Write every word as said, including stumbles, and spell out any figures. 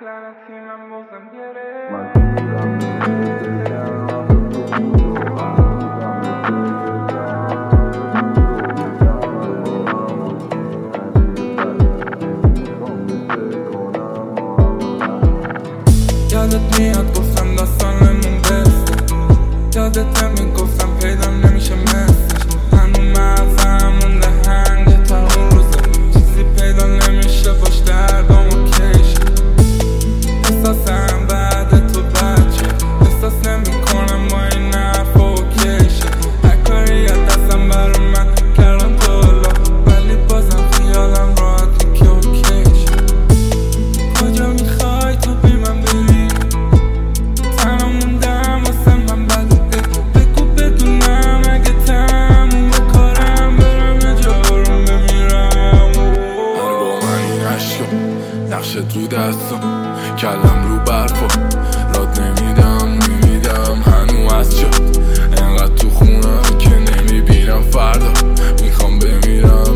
لعنتی من بازم گرفت یادت میاد گفتم داستانمون بسته، یادت میگفتم پیدا نمیشه مثلش. هنو مغزم مونده هنگ تا اون روزه، چیزی پیدا نمیشه باش دردام و کش. احساسم بعد تو بچه، احساس نمی کنم با این حرف و کشه. هر کاری یاد دستم برا من کردم تولا، ولی بازم خیالم راحتی که اوکیش. کجا میخوای تو بی من بری؟ تنها موندم واسه من بده، بگو بدونم اگه تموم کارم برم یه جا رو بمیرم. من با من این عشقم نقشت رو دستم، کلم رو برفا راد نمیدم نمیدم هنو از جا. انقدر تو خونم که نمیبینم فردا میخوام بمیرم.